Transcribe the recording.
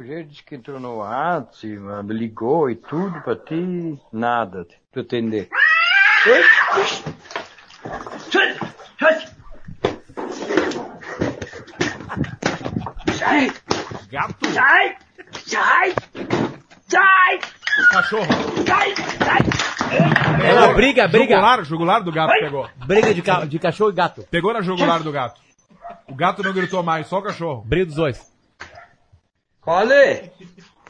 mesmo jeito, disse que entrou no WhatsApp, mano, ligou e tudo pra ti, nada, pra atender. Sai! Gato? Sai! Sai! Sai! Cachorro. Sai! Sai! É, briga. Jugular do gato pegou. Briga de cachorro e gato. Pegou na jugular do gato. O gato não gritou mais, só o cachorro. Briga dos dois. Cole!